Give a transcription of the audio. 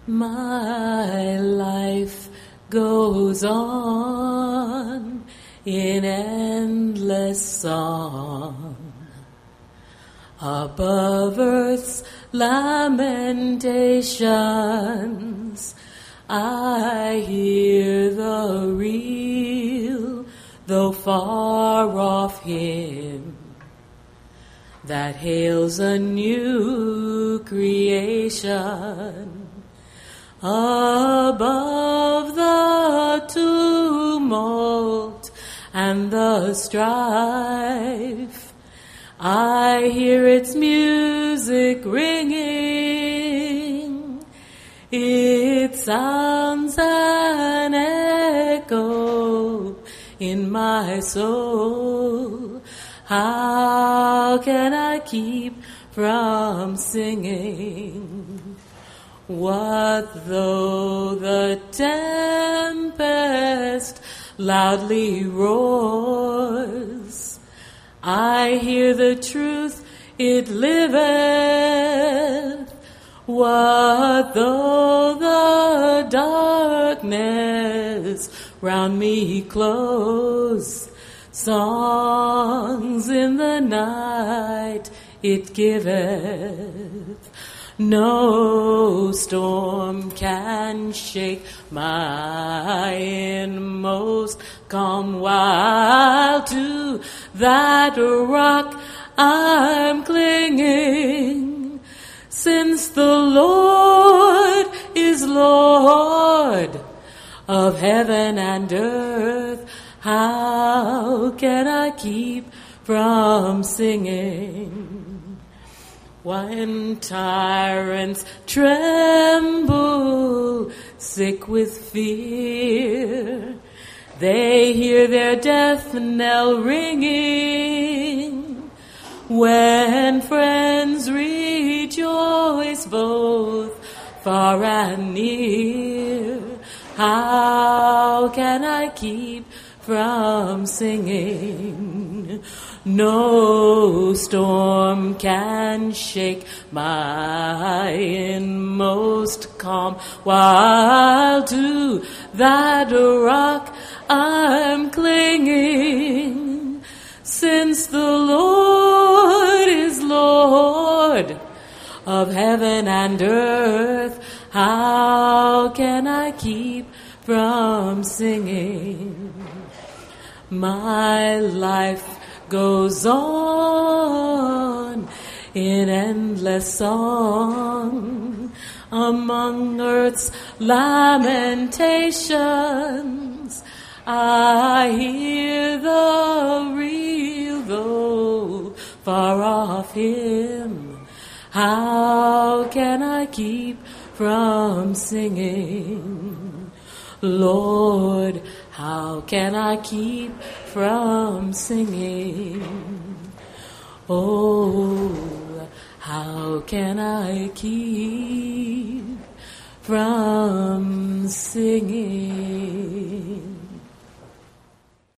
My life goes on in endless song above earth's lamentations. I hear the real, though far off hymn that hails a new creation. Above the tumult and the strife, I hear its music ringing. It sounds an echo in my soul. How can I keep from singing? What though the tempest loudly roars? I hear the truth, it liveth. What though the darkness round me close? Songs in the night it giveth. No storm can shake my inmost calm, while to that rock I'm clinging. Since the Lord is Lord of heaven and earth, how can I keep from singing? When tyrants tremble, sick with fear, they hear their death knell ringing. When friends rejoice both far and near, how can I keep from singing? No storm can shake my inmost calm, while to that rock I'm clinging. Since the Lord is Lord of heaven and earth, how can I keep from singing? My life goes on in endless song among earth's lamentations. I hear the real, though far off hymn. How can I keep from singing? Lord, how can I keep from singing? Oh, how can I keep from singing?